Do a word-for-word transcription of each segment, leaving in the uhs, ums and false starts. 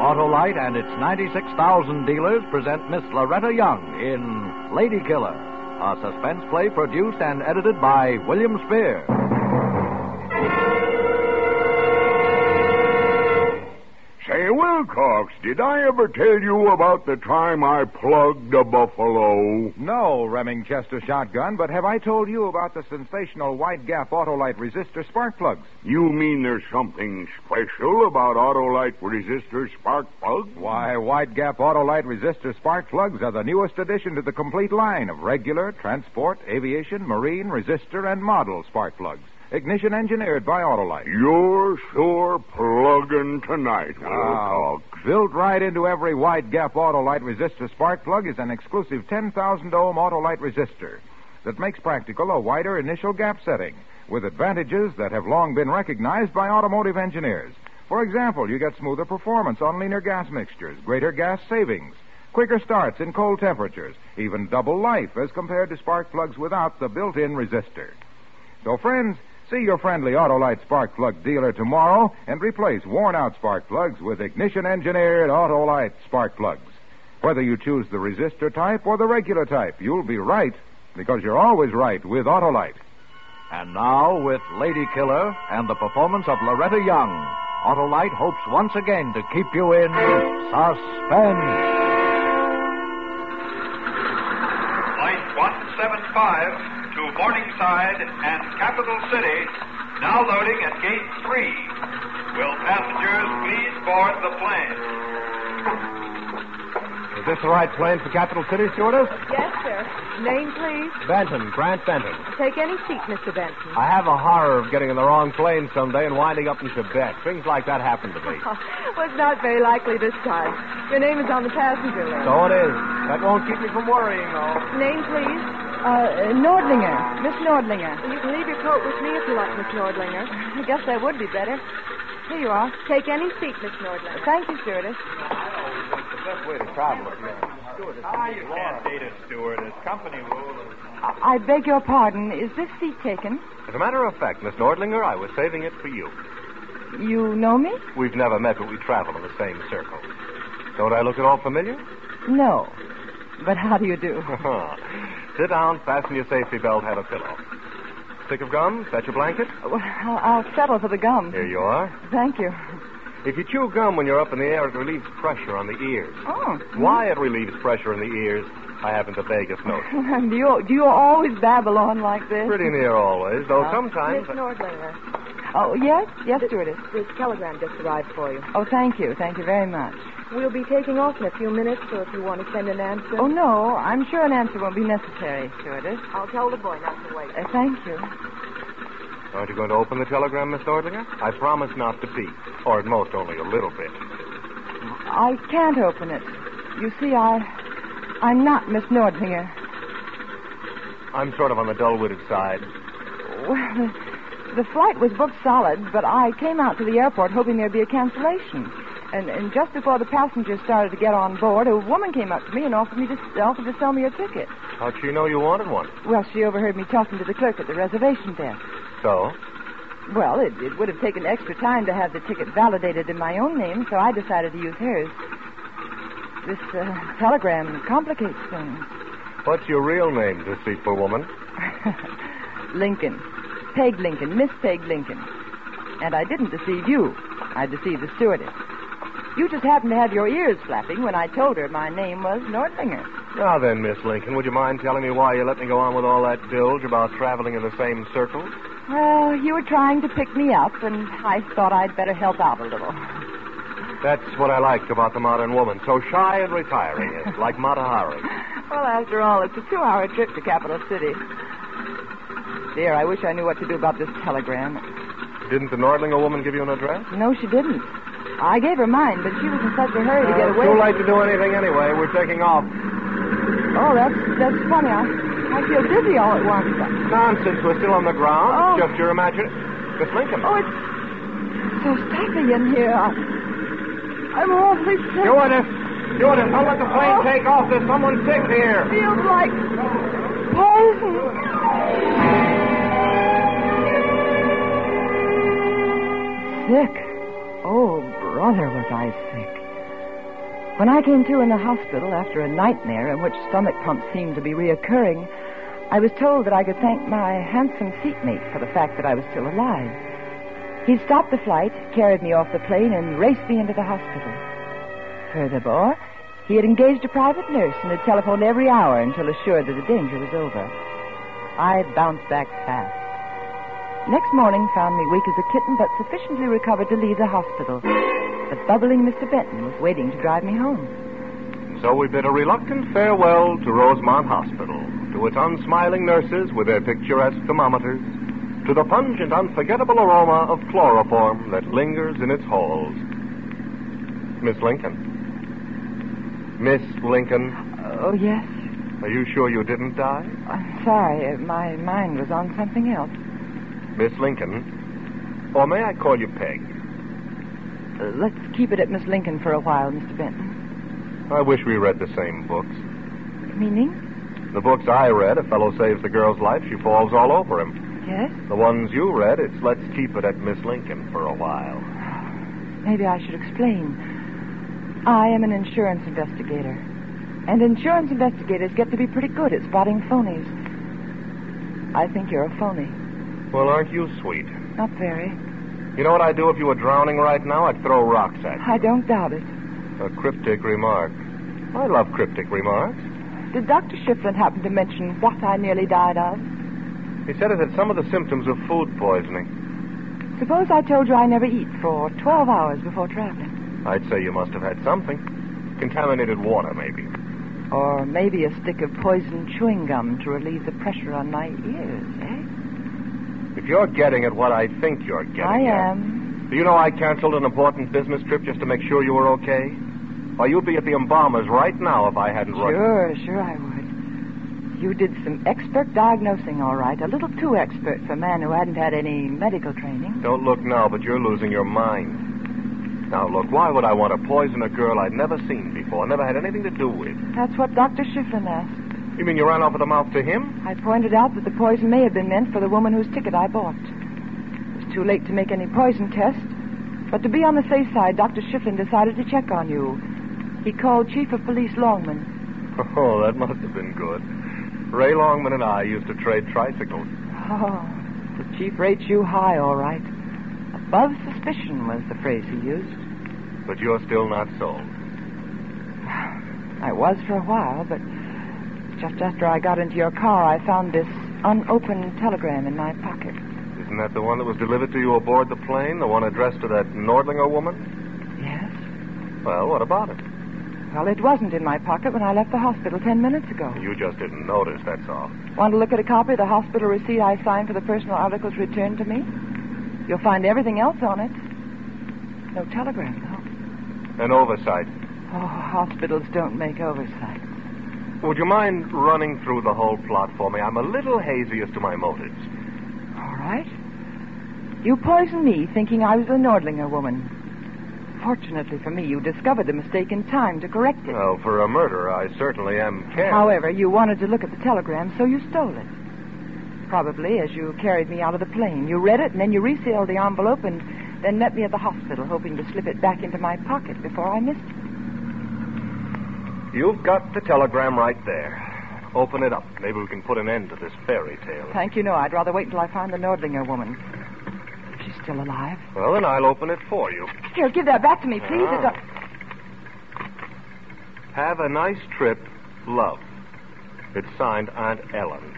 Autolite and its ninety-six thousand dealers present Miss Loretta Young in Lady Killer, a suspense play produced and edited by William Spear. Say, Wilcox, did I ever tell you about the time I plugged a buffalo? No, Remingchester shotgun, but have I told you about the sensational White Gap Autolite resistor spark plugs? You mean there's something special about Autolite resistor spark plugs? Why, White Gap Autolite resistor spark plugs are the newest addition to the complete line of regular, transport, aviation, marine, resistor, and model spark plugs. Ignition engineered by Autolite. You're sure plugging tonight, Wilcox. Uh, built right into every White Gap Autolite resistor spark plug is an exclusive ten thousand ohm Autolite resistor that makes practical a wider initial gap setting with advantages that have long been recognized by automotive engineers. For example, you get smoother performance on leaner gas mixtures, greater gas savings, quicker starts in cold temperatures, even double life as compared to spark plugs without the built-in resistor. So, friends, see your friendly Autolite spark plug dealer tomorrow and replace worn-out spark plugs with ignition-engineered Autolite spark plugs. Whether you choose the resistor type or the regular type, you'll be right, because you're always right with Autolite. And now, with Lady Killer and the performance of Loretta Young, Autolite hopes once again to keep you in suspense. Flight one seventy-five to Morningside and Capital City, now loading at Gate three. Will passengers please board the plane? Is this the right plane for Capital City, stewardess? Yes, sir. Name, please. Benton, Grant Benton. Take any seat, Mister Benton. I have a horror of getting in the wrong plane someday and winding up in Tibet. Things like that happen to me. Well, it's not very likely this time. Your name is on the passenger list. So it is. That won't keep me from worrying, though. Name, please. Uh, Nordlinger. Miss Nordlinger. You can leave your coat with me if you like, Miss Nordlinger. I guess that would be better. Here you are. Take any seat, Miss Nordlinger. Thank you, stewardess. It's the best way to travel with me. Stewardess. Ah, you can't date a stewardess. Company rule is... I-, I beg your pardon. Is this seat taken? As a matter of fact, Miss Nordlinger, I was saving it for you. You know me? We've never met, but we travel in the same circle. Don't I look at all familiar? No. But how do you do? Sit down, fasten your safety belt, have a pillow. Stick of gum? Is that your blanket? Well, I'll settle for the gum. Here you are. Thank you. If you chew gum when you're up in the air, it relieves pressure on the ears. Oh. Why it relieves pressure in the ears, I haven't the vaguest notion. do you do you always babble on like this? Pretty near always, though Uh, sometimes... Miss Nordlinger, Oh, yes? Yes, stewardess. this telegram just arrived for you. Oh, thank you. Thank you very much. We'll be taking off in a few minutes, so if you want to send an answer... Oh, no. I'm sure an answer won't be necessary, stewardess. I'll tell the boy not to wait. Uh, thank you. Aren't you going to open the telegram, Miss Nordlinger? I promise not to peek, or at most only a little bit. I can't open it. You see, I... I'm not Miss Nordlinger. I'm sort of on the dull-witted side. Well, the, the flight was booked solid, but I came out to the airport hoping there'd be a cancellation. And, and just before the passengers started to get on board, a woman came up to me and offered me to offered to sell me a ticket. How'd she know you wanted one? Well, she overheard me talking to the clerk at the reservation desk. So? Well, it, it would have taken extra time to have the ticket validated in my own name, so I decided to use hers. This uh, telegram complicates things. What's your real name, deceitful woman? Lincoln. Peg Lincoln. Miss Peg Lincoln. And I didn't deceive you. I deceived the stewardess. You just happened to have your ears flapping when I told her my name was Nordlinger. Now then, Miss Lincoln, would you mind telling me why you let me go on with all that bilge about traveling in the same circle? Well, you were trying to pick me up, and I thought I'd better help out a little. That's what I liked about the modern woman. So shy and retiring, is like Mata Hari. Well, after all, it's a two-hour trip to Capital City. Dear, I wish I knew what to do about this telegram. Didn't the Nordlinger woman give you an address? No, she didn't. I gave her mine, but she was in such a hurry to get away. Too late to do anything anyway. We're taking off. Oh, that's that's funny. I, I feel dizzy all at once. Nonsense. We're still on the ground. Oh. Just your imagination. Miss Lincoln. Oh, it's so stuffy in here. I, I'm awfully sick. Stewardess. Stewardess, don't let the plane Oh. take off. There's someone sick here. Feels like poison. Sick. Oh, brother, was I sick. When I came to in the hospital after a nightmare in which stomach pumps seemed to be reoccurring, I was told that I could thank my handsome seatmate for the fact that I was still alive. He stopped the flight, carried me off the plane, and raced me into the hospital. Furthermore, he had engaged a private nurse and had telephoned every hour until assured that the danger was over. I bounced back fast. Next morning found me weak as a kitten, but sufficiently recovered to leave the hospital. The bubbling Mister Benton was waiting to drive me home. So we bid a reluctant farewell to Rosemont Hospital, to its unsmiling nurses with their picturesque thermometers, to the pungent, unforgettable aroma of chloroform that lingers in its halls. Miss Lincoln. Miss Lincoln. Oh, yes. Are you sure you didn't die? I'm sorry. uh, My mind was on something else. Miss Lincoln. Or may I call you Peg? Uh, let's keep it at Miss Lincoln for a while, Mister Benton. I wish we read the same books. Meaning? The books I read, a fellow saves the girl's life, she falls all over him. Yes? The ones you read, it's let's keep it at Miss Lincoln for a while. Maybe I should explain. I am an insurance investigator. And insurance investigators get to be pretty good at spotting phonies. I think you're a phony. Well, aren't you sweet? Not very. You know what I'd do if you were drowning right now? I'd throw rocks at you. I don't doubt it. A cryptic remark. I love cryptic remarks. Did Doctor Shiflin happen to mention what I nearly died of? He said it had some of the symptoms of food poisoning. Suppose I told you I never eat for twelve hours before traveling. I'd say you must have had something. Contaminated water, maybe. Or maybe a stick of poisoned chewing gum to relieve the pressure on my ears, eh? If you're getting at what I think you're getting I at... am. Do you know I canceled an important business trip just to make sure you were okay? Why, you'd be at the embalmers right now if I hadn't run... Sure, sure I would. You did some expert diagnosing, all right. A little too expert for a man who hadn't had any medical training. Don't look now, but you're losing your mind. Now, look, why would I want to poison a girl I'd never seen before, never had anything to do with? That's what Doctor Shiflin asked. You mean you ran off of the mouth to him? I pointed out that the poison may have been meant for the woman whose ticket I bought. It was too late to make any poison test, but to be on the safe side, Doctor Shiflin decided to check on you. He called Chief of Police Longman. Oh, that must have been good. Ray Longman and I used to trade tricycles. Oh, the chief rates you high, all right. Above suspicion was the phrase he used. But you're still not sold. I was for a while, but just after I got into your car, I found this unopened telegram in my pocket. Isn't that the one that was delivered to you aboard the plane? The one addressed to that Nordlinger woman? Yes. Well, what about it? Well, it wasn't in my pocket when I left the hospital ten minutes ago. You just didn't notice, that's all. Want to look at a copy of the hospital receipt I signed for the personal articles returned to me? You'll find everything else on it. No telegram, though. An oversight. Oh, hospitals don't make oversights. Would you mind running through the whole plot for me? I'm a little hazy as to my motives. All right. You poisoned me thinking I was the Nordlinger woman. Fortunately for me, you discovered the mistake in time to correct it. Well, for a murderer, I certainly am careless. However, you wanted to look at the telegram, so you stole it. Probably as you carried me out of the plane. You read it, and then you resealed the envelope, and then met me at the hospital, hoping to slip it back into my pocket before I missed it. You've got the telegram right there. Open it up. Maybe we can put an end to this fairy tale. Thank you, no. I'd rather wait until I find the Nordlinger woman. She's still alive. Well, then I'll open it for you. Here, give that back to me, please. Ah. It's a... Have a nice trip, love. It's signed Aunt Ellen.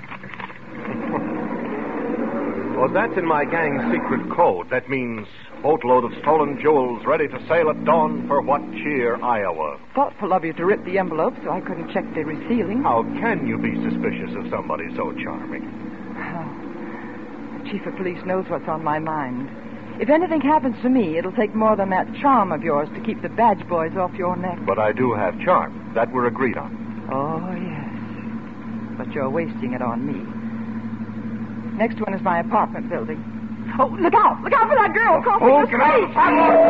Well, that's in my gang's secret code. That means boatload of stolen jewels ready to sail at dawn for what cheer, Iowa. Thoughtful of you to rip the envelope so I couldn't check the resealing. How can you be suspicious of somebody so charming? Oh. The chief of police knows what's on my mind. If anything happens to me, it'll take more than that charm of yours to keep the badge boys off your neck. But I do have charm. That we're agreed on. Oh, yes. But you're wasting it on me. Next one is my apartment building. Oh, look out! Look out for that girl crossing Oh, the get out of street! the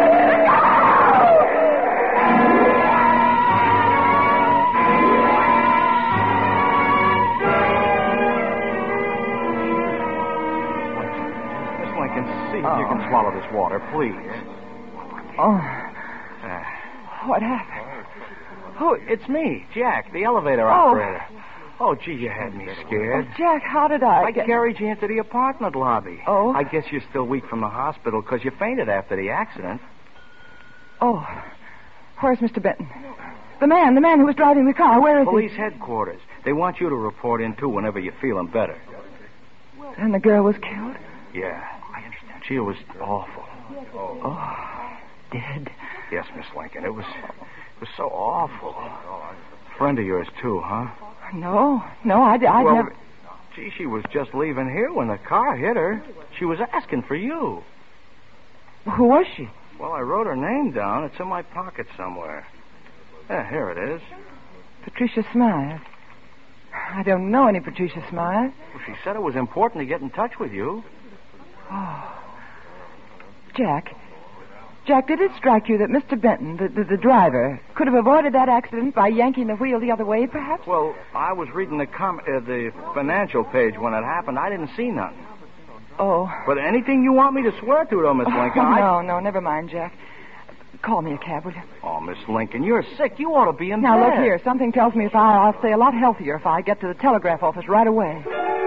Miss Lincoln, see if you can Oh. swallow this water, please. Oh, Uh, what happened? Oh, it's me, Jack, the elevator Oh. operator. Oh, gee, you had me scared. Oh, Jack, how did I... I get- carried you into the apartment lobby. Oh? I guess you're still weak from the hospital because you fainted after the accident. Oh. Where's Mister Benton? The man, the man who was driving the car. Where is Police he? headquarters. They want you to report in, too, whenever you're feeling better. And the girl was killed? Yeah. I understand. Gee, it was awful. Oh, dead. Yes, Miss Lincoln. It was it was so awful. Friend of yours, too, huh? No, no, I, I well, never... Gee, she was just leaving here when the car hit her. She was asking for you. Who was she? Well, I wrote her name down. It's in my pocket somewhere. Yeah, here it is. Patricia Smythe. I don't know any Patricia Smythe. Well, she said it was important to get in touch with you. Oh. Jack. Jack, did it strike you that Mister Benton, the, the, the driver, could have avoided that accident by yanking the wheel the other way, perhaps? Well, I was reading the com- uh, the financial page when it happened. I didn't see nothing. Oh. But anything you want me to swear to, though, Miss Lincoln. Oh, I... no, no, never mind, Jack. Call me a cab, will you? Oh, Miss Lincoln, you're sick. You ought to be in Now, bed. look here. Something tells me if I, I'll stay a lot healthier if I get to the telegraph office right away.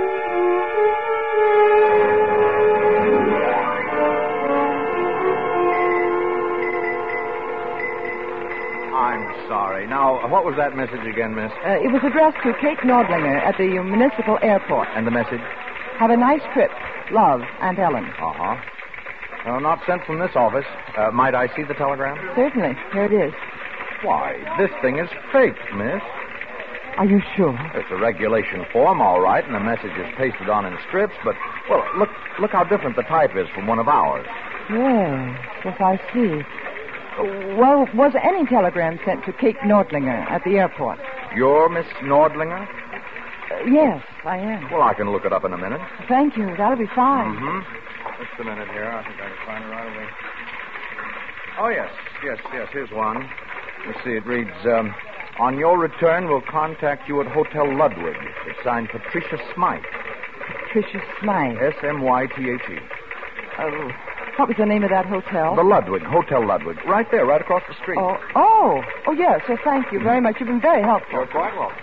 I'm sorry. Now, what was that message again, miss? Uh, it was addressed to Kate Nordlinger at the municipal airport. And the message? Have a nice trip. Love, Aunt Ellen. Uh-huh. No, not sent from this office. Uh, might I see the telegram? Certainly. Here it is. Why, this thing is fake, miss. Are you sure? It's a regulation form, all right, and the message is pasted on in strips, but, well, look look how different the type is from one of ours. Yes, yes, I see. Well, was any telegram sent to Kate Nordlinger at the airport? You're Miss Nordlinger? Uh, yes, I am. Well, I can look it up in a minute. Thank you. That'll be fine. Mm-hmm. Just a minute here. I think I can find it right away. Oh, yes, yes, yes. Here's one. Let's see. It reads, um, on your return, we'll contact you at Hotel Ludwig. It's signed Patricia Smythe. Patricia Smythe. S M Y T H E. Oh, what was the name of that hotel? The Ludwig, Hotel Ludwig. Right there, right across the street. Oh, oh, oh, yes. Well, thank you very much. You've been very helpful. You're quite welcome.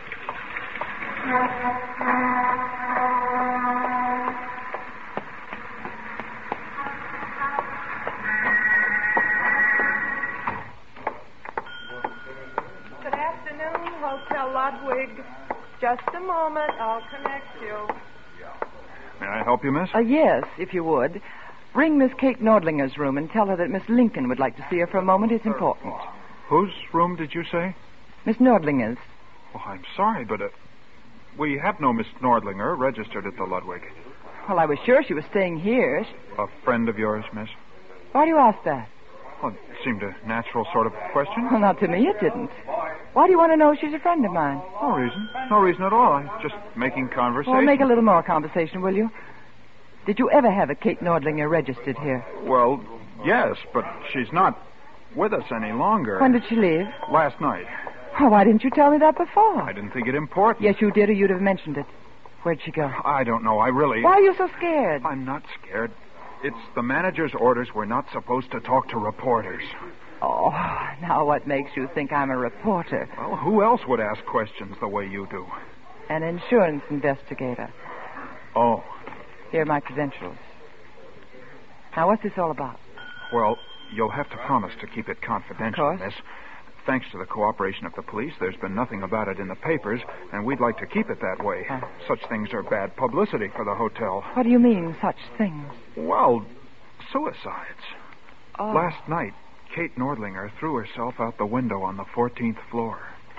Good afternoon, Hotel Ludwig. Just a moment. I'll connect you. May I help you, miss? Uh, yes, if you would. Ring Miss Kate Nordlinger's room and tell her that Miss Lincoln would like to see her for a moment. It's important. Whose room did you say? Miss Nordlinger's. Well, I'm sorry, but uh, we have no Miss Nordlinger registered at the Ludwig. Well, I was sure she was staying here. A friend of yours, miss? Why do you ask that? Well, it seemed a natural sort of question. Well, not to me, it didn't. Why do you want to know she's a friend of mine? No reason. No reason at all. I'm just making conversation. Well, make a little more conversation, will you? Did you ever have a Kate Nordlinger registered here? Well, yes, but she's not with us any longer. When did she leave? Last night. Oh, why didn't you tell me that before? I didn't think it important. Yes, you did, or you'd have mentioned it. Where'd she go? I don't know. I really... Why are you so scared? I'm not scared. It's the manager's orders. We're not supposed to talk to reporters. Oh, now what makes you think I'm a reporter? Well, who else would ask questions the way you do? An insurance investigator. Oh, Here are my credentials. Now, what's this all about? well, you'll have to promise to keep it confidential, Of course. miss. Thanks to the cooperation of the police, there's been nothing about it in the papers, and we'd like to keep it that way. Huh. Such things are bad publicity for the hotel. What do you mean, such things? Well, suicides. Oh. Last night, Kate Nordlinger threw herself out the window on the fourteenth floor.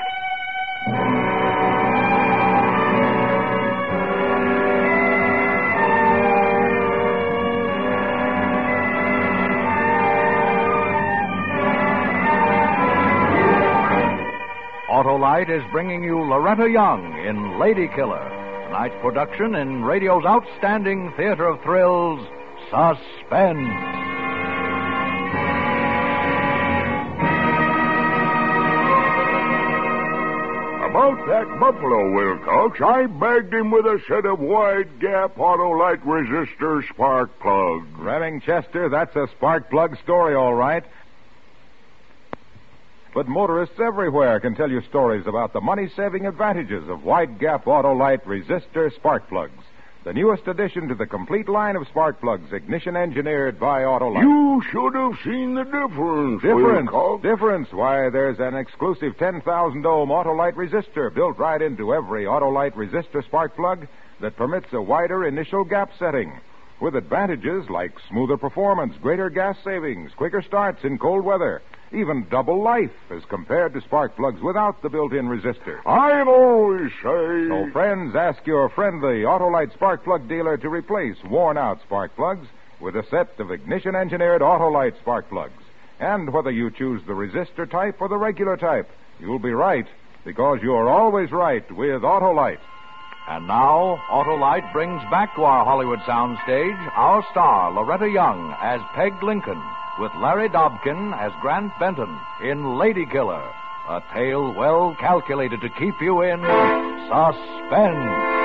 Autolite is bringing you Loretta Young in Lady Killer, tonight's production in radio's outstanding theater of thrills, Suspense. About that buffalo, Wilcox, I bagged him with a set of wide-gap Autolite resistor spark plugs. Redding Chester, that's a spark plug story, all right. But motorists everywhere can tell you stories about the money-saving advantages of wide gap Autolite resistor spark plugs. The newest addition to the complete line of spark plugs, ignition engineered by Autolite. You should have seen the difference. Difference. Wilcox. Difference. Why, there's an exclusive ten thousand ohm Autolite resistor built right into every Autolite resistor spark plug that permits a wider initial gap setting, with advantages like smoother performance, greater gas savings, quicker starts in cold weather, even double life as compared to spark plugs without the built-in resistor. I always say... So, friends, ask your friendly Autolite spark plug dealer to replace worn-out spark plugs with a set of ignition-engineered Autolite spark plugs. And whether you choose the resistor type or the regular type, you'll be right, because you're always right with Autolite. And now, Autolite brings back to our Hollywood soundstage our star, Loretta Young, as Peg Lincoln, with Larry Dobkin as Grant Benton in Lady Killer, a tale well calculated to keep you in suspense.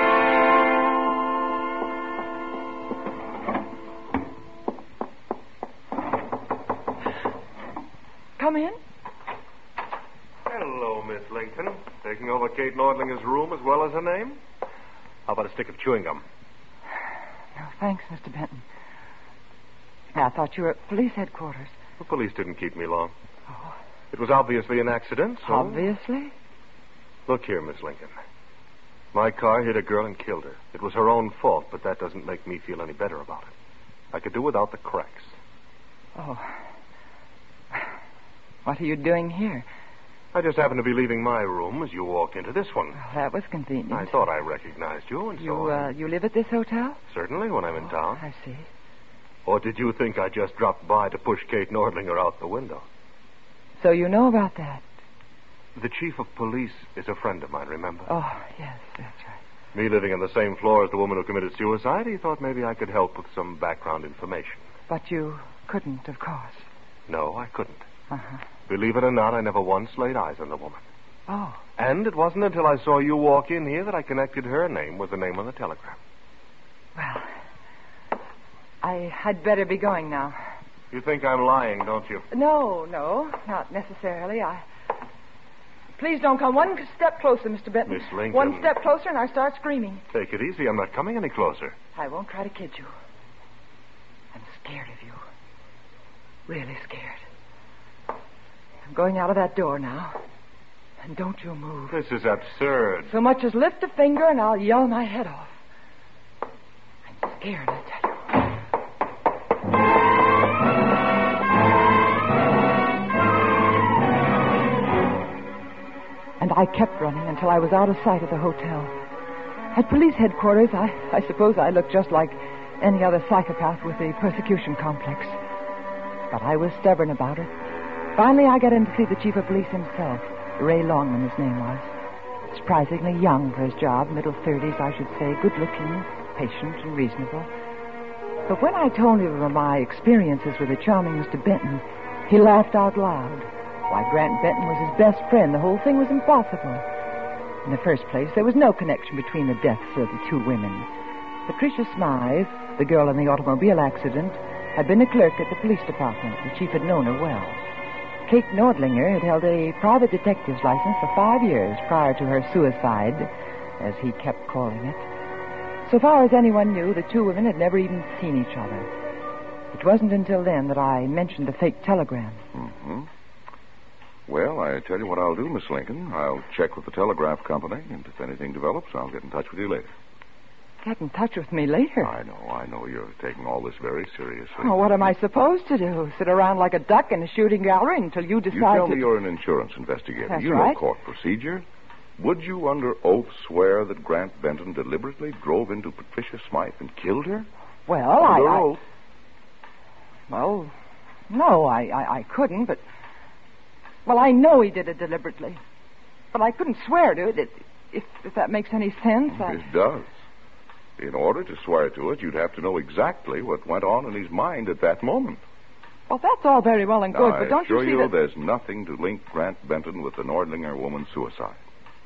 Come in. Hello, Miss Lincoln. Taking over Kate Nordlinger's room as well as her name? How about a stick of chewing gum? No, thanks, Mister Benton. I thought you were at police headquarters. The police didn't keep me long. Oh. It was obviously an accident, so... Obviously? Look here, Miss Lincoln. My car hit a girl and killed her. It was her own fault, but that doesn't make me feel any better about it. I could do without the cracks. Oh. What are you doing here? I just happened to be leaving my room as you walked into this one. Well, that was convenient. I thought I recognized you, and so... You, uh, you live at this hotel? Certainly, when I'm in town. I see. Or did you think I just dropped by to push Kate Nordlinger out the window? So you know about that? The chief of police is a friend of mine, remember? Oh, yes, that's right. Me living on the same floor as the woman who committed suicide, he thought maybe I could help with some background information. But you couldn't, of course. No, I couldn't. Uh-huh. Believe it or not, I never once laid eyes on the woman. Oh. And it wasn't until I saw you walk in here that I connected her name with the name on the telegram. Well, I had better be going now. You think I'm lying, don't you? No, no, not necessarily. I... Please don't come one step closer, Mister Benton. Miss Lincoln. One step closer and I start screaming. Take it easy. I'm not coming any closer. I won't try to kid you. I'm scared of you. Really scared. I'm going out of that door now. And don't you move. This is absurd. So much as lift a finger and I'll yell my head off. I'm scared, I tell you. And I kept running until I was out of sight of the hotel. At police headquarters, I, I suppose I looked just like any other psychopath with a persecution complex. But I was stubborn about it. Finally, I got in to see the chief of police himself. Ray Longman, his name was. Surprisingly young for his job, middle thirties, I should say, good-looking, patient, and reasonable. But when I told him of my experiences with the charming Mister Benton, he laughed out loud. Why, Grant Benton was his best friend. The whole thing was impossible. In the first place, there was no connection between the deaths of the two women. Patricia Smythe, the girl in the automobile accident, had been a clerk at the police department. The chief had known her well. Kate Nordlinger had held a private detective's license for five years prior to her suicide, as he kept calling it. So far as anyone knew, the two women had never even seen each other. It wasn't until then that I mentioned the fake telegram. Mm-hmm. Well, I tell you what I'll do, Miss Lincoln. I'll check with the telegraph company, and if anything develops, I'll get in touch with you later. Get in touch with me later? I know, I know you're taking all this very seriously. Oh, what am I supposed to do? Sit around like a duck in a shooting gallery until you decide You tell to... me you're an insurance investigator. That's you right. know court procedure. Would you, under oath, swear that Grant Benton deliberately drove into Patricia Smythe and killed her? Well, under I... oath. I... Well, no, I, I, I couldn't, but... Well, I know he did it deliberately. But I couldn't swear to it, it if, if that makes any sense. I... It does. In order to swear to it, you'd have to know exactly what went on in his mind at that moment. Well, that's all very well and good, now, but don't I assure you see you that... there's nothing to link Grant Benton with the Nordlinger woman's suicide.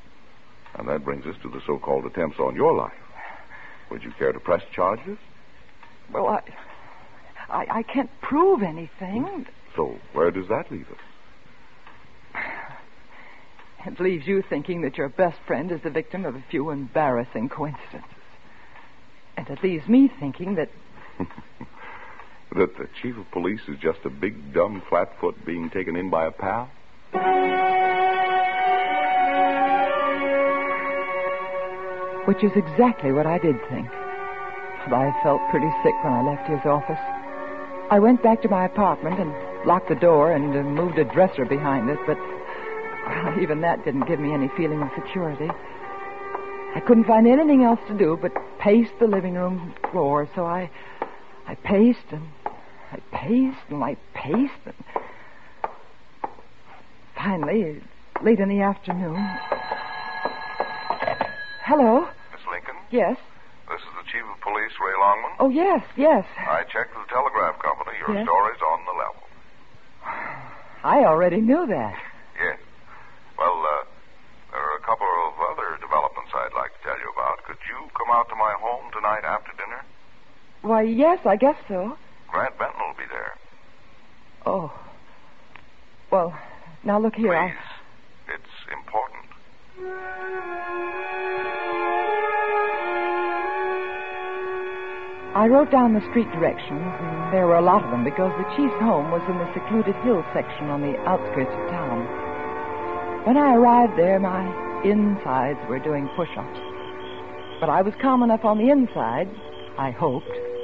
And that brings us to the so-called attempts on your life. Would you care to press charges? Well, I... I, I can't prove anything. So where does that leave us? It leaves you thinking that your best friend is the victim of a few embarrassing coincidences. And it leaves me thinking that... that the chief of police is just a big, dumb flatfoot being taken in by a pal? Which is exactly what I did think. But I felt pretty sick when I left his office. I went back to my apartment and locked the door and uh, moved a dresser behind it, but well, even that didn't give me any feeling of security. I couldn't find anything else to do but pace the living room floor, so I I paced and I paced and I paced and finally, late in the afternoon... Hello? Miss Lincoln? Yes? This is the chief of police, Ray Longman. Oh, yes, yes. I checked with the telegraph company. Your Yes? story's on the level. I already knew that. Yes. Well, uh, there are a couple of other developments I'd like to tell you about. Could you come out to my home tonight after dinner? Why, yes, I guess so. Grant Benton will be there. Oh. Well, now look here. Please. I... It's important. I wrote down the street directions, and there were a lot of them because the chief's home was in the secluded hill section on the outskirts of town. When I arrived there, my insides were doing push-ups. But I was calm enough on the inside, I hoped.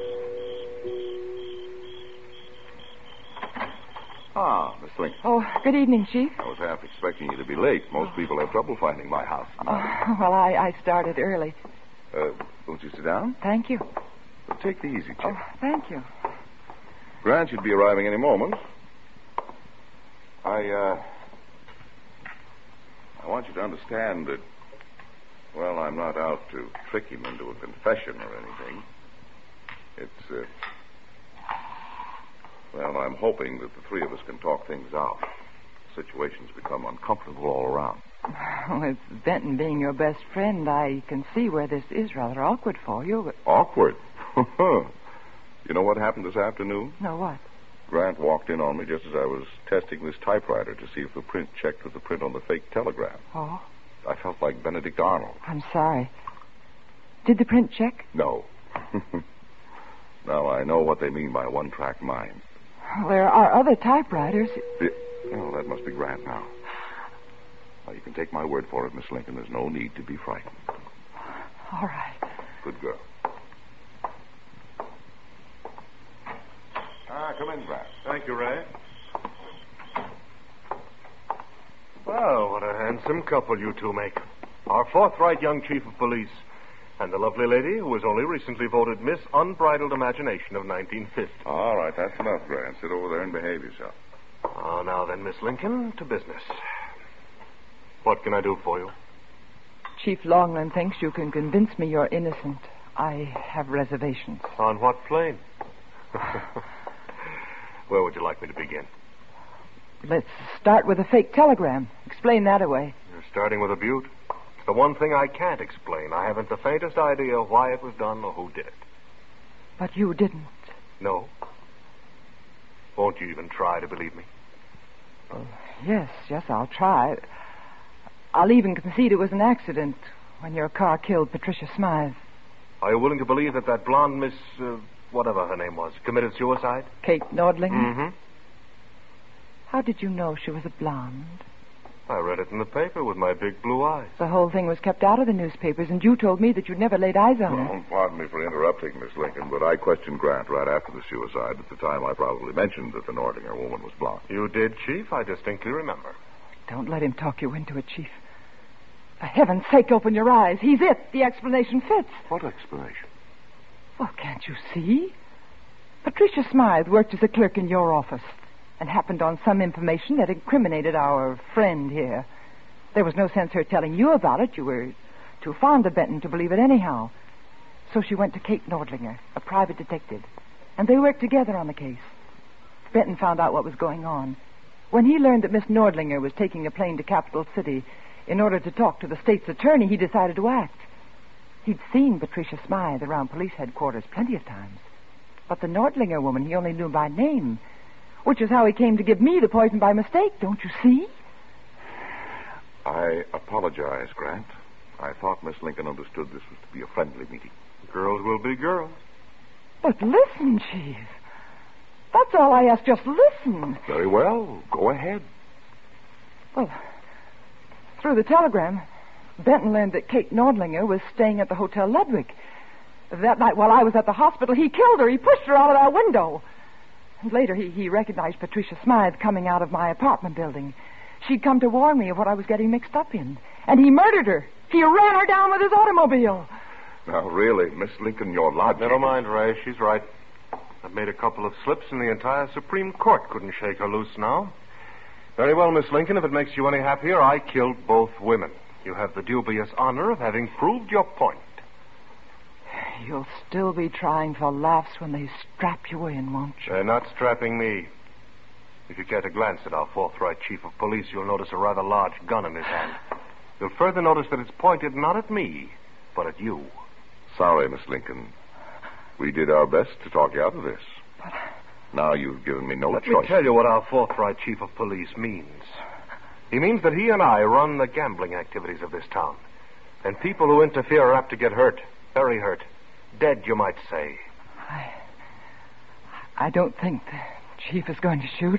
Ah, Miss Lincoln. Oh, good evening, Chief. I was half expecting you to be late. Most people have trouble finding my house tonight. Oh, well, I, I started early. Uh, won't you sit down? Thank you. Well, take the easy chair. Oh, thank you. Grant should be arriving any moment. I, uh... I want you to understand that, well, I'm not out to trick him into a confession or anything. It's, uh... Well, I'm hoping that the three of us can talk things out. The situation's become uncomfortable all around. Well, with Benton being your best friend, I can see where this is rather awkward for you, but... Awkward? You know what happened this afternoon? No, what? Grant walked in on me just as I was testing this typewriter to see if the print checked with the print on the fake telegram. Oh? I felt like Benedict Arnold. I'm sorry. Did the print check? No. Now I know what they mean by one-track mind. Well, there are other typewriters. The... Oh, that must be Grant now. Well, you can take my word for it, Miss Lincoln. There's no need to be frightened. All right. Good girl. Ah, come in, Grant. Thank you, Ray. Well, what a handsome couple you two make. Our forthright young chief of police and the lovely lady who was only recently voted Miss Unbridled Imagination of nineteen fifty. All right, that's enough, Grant. Sit over there and behave yourself. Oh, now then, Miss Lincoln, to business. What can I do for you? Chief Longland thinks you can convince me you're innocent. I have reservations. On what plane? Where would you like me to begin? Let's start with a fake telegram. Explain that away. You're starting with a butte? It's the one thing I can't explain. I haven't the faintest idea why it was done or who did it. But you didn't. No? Won't you even try to believe me? Oh, yes, yes, I'll try. I'll even concede it was an accident when your car killed Patricia Smythe. Are you willing to believe that that blonde Miss, uh, whatever her name was, committed suicide? Kate Nordlinger? Mm-hmm. How did you know she was a blonde? I read it in the paper with my big blue eyes. The whole thing was kept out of the newspapers, and you told me that you'd never laid eyes on her. Oh, pardon me for interrupting, Miss Lincoln, but I questioned Grant right after the suicide. At the time, I probably mentioned that the Nordlinger woman was blonde. You did, Chief. I distinctly remember. Don't let him talk you into it, Chief. For heaven's sake, open your eyes. He's it. The explanation fits. What explanation? Well, can't you see? Patricia Smythe worked as a clerk in your office and happened on some information that incriminated our friend here. There was no sense her telling you about it. You were too fond of Benton to believe it anyhow. So she went to Kate Nordlinger, a private detective, and they worked together on the case. Benton found out what was going on. When he learned that Miss Nordlinger was taking a plane to Capital City in order to talk to the state's attorney, he decided to act. He'd seen Patricia Smythe around police headquarters plenty of times. But the Nordlinger woman he only knew by name, which is how he came to give me the poison by mistake, don't you see? I apologize, Grant. I thought Miss Lincoln understood this was to be a friendly meeting. Girls will be girls. But listen, Chief. That's all I ask. Just listen. Very well. Go ahead. Well, through the telegram, Benton learned that Kate Nordlinger was staying at the Hotel Ludwig. That night while I was at the hospital, he killed her. He pushed her out of that window. And later he, he recognized Patricia Smythe coming out of my apartment building. She'd come to warn me of what I was getting mixed up in. And he murdered her. He ran her down with his automobile. Now, really, Miss Lincoln, your logic... Never mind, Ray. She's right. I've made a couple of slips, and the entire Supreme Court couldn't shake her loose now. Very well, Miss Lincoln, if it makes you any happier, I killed both women. You have the dubious honor of having proved your point. You'll still be trying for laughs when they strap you in, won't you? They're not strapping me. If you care to glance at our forthright chief of police, you'll notice a rather large gun in his hand. You'll further notice that it's pointed not at me, but at you. Sorry, Miss Lincoln. We did our best to talk you out of this. But... Now you've given me no Let choice. me tell you what our forthright chief of police means. He means that he and I run the gambling activities of this town. And people who interfere are apt to get hurt. Very hurt. Dead, you might say. I... I don't think the chief is going to shoot.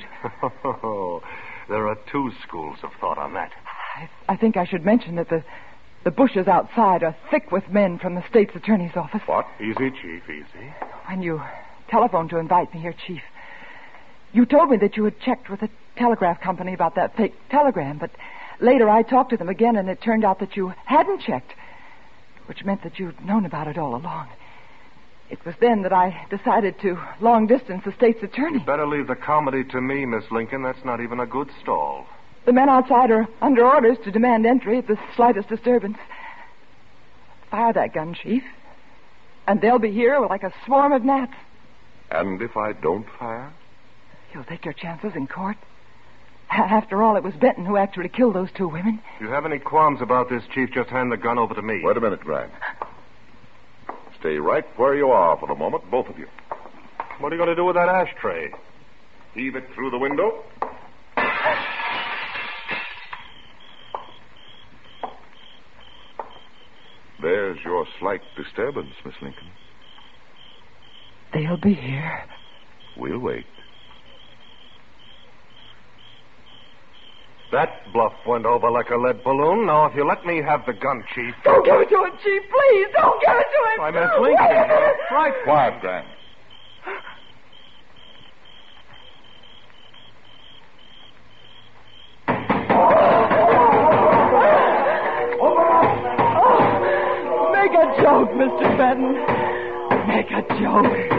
There are two schools of thought on that. I, I think I should mention that the... The bushes outside are thick with men from the state's attorney's office. What? Easy, Chief, easy. When you telephoned to invite me here, Chief, you told me that you had checked with the telegraph company about that fake telegram, but later I talked to them again, and it turned out that you hadn't checked, which meant that you'd known about it all along. It was then that I decided to long-distance the state's attorney. You'd better leave the comedy to me, Miss Lincoln. That's not even a good stall. The men outside are under orders to demand entry at the slightest disturbance. Fire that gun, Chief, and they'll be here like a swarm of gnats. And if I don't fire? You'll take your chances in court. After all, it was Benton who actually killed those two women. If you have any qualms about this, Chief, just hand the gun over to me. Wait a minute, Grant. Stay right where you are for the moment, both of you. What are you going to do with that ashtray? Heave it through the window. There's your slight disturbance, Miss Lincoln. They'll be here. We'll wait. That bluff went over like a lead balloon. Now, if you let me have the gun, Chief... Don't give it to him, Chief, please. Don't give it to him. Why, Miss Lincoln. Right. Quiet, Grant. Make a joke, Mister Benton. Make a joke.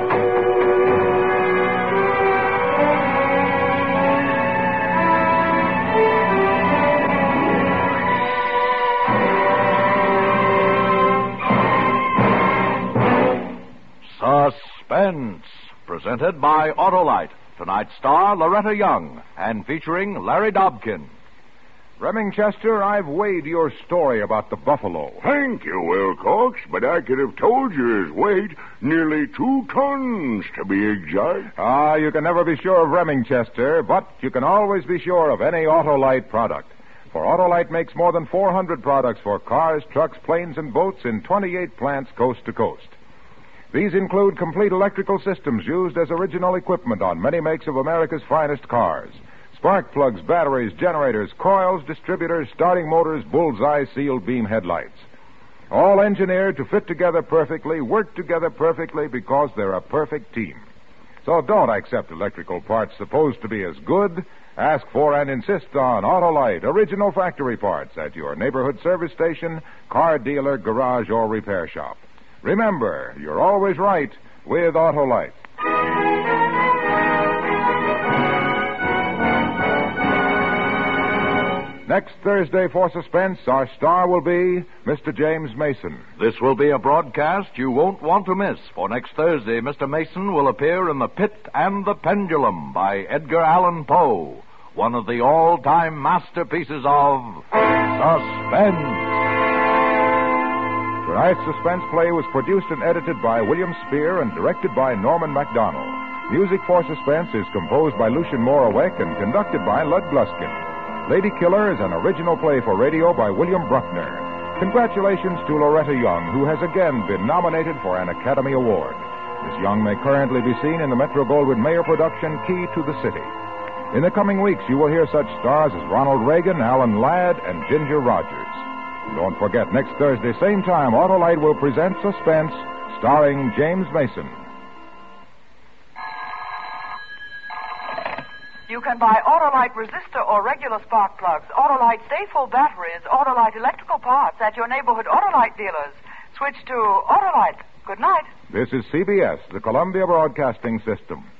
Suspense, presented by Autolite. Tonight's star, Loretta Young, and featuring Larry Dobkin. Remingchester, I've weighed your story about the buffalo. Thank you, Wilcox, but I could have told you his weight, nearly two tons, to be exact. Ah, you can never be sure of Remingchester, but you can always be sure of any Autolite product. For Autolite makes more than four hundred products for cars, trucks, planes, and boats in twenty-eight plants coast to coast. These include complete electrical systems used as original equipment on many makes of America's finest cars. Spark plugs, batteries, generators, coils, distributors, starting motors, bullseye, sealed beam headlights. All engineered to fit together perfectly, work together perfectly because they're a perfect team. So don't accept electrical parts supposed to be as good. Ask for and insist on Autolite, original factory parts at your neighborhood service station, car dealer, garage, or repair shop. Remember, you're always right with Autolite. Next Thursday for Suspense, our star will be Mister James Mason. This will be a broadcast you won't want to miss, for next Thursday, Mister Mason will appear in The Pit and the Pendulum by Edgar Allan Poe, one of the all-time masterpieces of suspense. Tonight's suspense play was produced and edited by William Spear and directed by Norman MacDonald. Music for Suspense is composed by Lucian Morawek and conducted by Lud Gluskin. Lady Killer is an original play for radio by William Bruckner. Congratulations to Loretta Young, who has again been nominated for an Academy Award. Miss Young may currently be seen in the Metro-Goldwyn-Mayer production Key to the City. In the coming weeks, you will hear such stars as Ronald Reagan, Alan Ladd, and Ginger Rogers. Don't forget, next Thursday, same time, Autolite will present Suspense, starring James Mason. You can buy Autolite resistor or regular spark plugs, Autolite Stay-Full batteries, Autolite electrical parts at your neighborhood Autolite dealers. Switch to Autolite. Good night. This is C B S, the Columbia Broadcasting System.